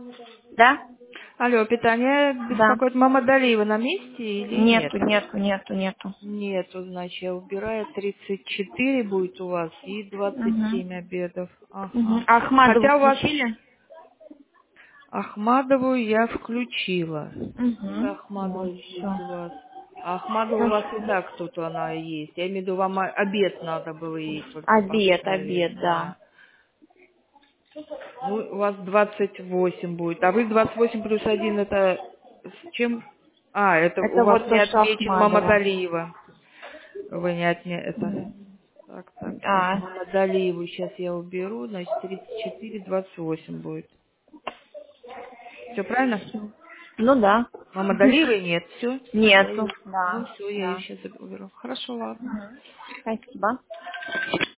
Да? Алло, питание Да. беспокоит. Мама Далиева на месте или нет? Нету. Нету, значит, я убираю. 34 будет у вас и Угу. 27 обедов. Угу. Ага. А Ахмадову Хотя у вас включили? Ахмадову я включила. Угу. Ахмадова Вот, есть все. у вас. А Ахмадова у вас и Спасибо. так тут она есть. Я имею в виду, вам обед надо было ей только Обед, поставить, да. да. Ну, у вас 28 будет. А вы 28 плюс 1 это с чем? А, это у Это вас вот не то, что отмечен Ахмадова. Мамадалиева. Вы не это. Мгм. Так. А, Мамадалиеву сейчас я уберу. Значит, 34, 28 будет. Все правильно? ну да. Мамадалиевой нет. Все. Я Нету. ее... Ну, Да, все, я ее да. сейчас уберу. Хорошо, ладно. Спасибо.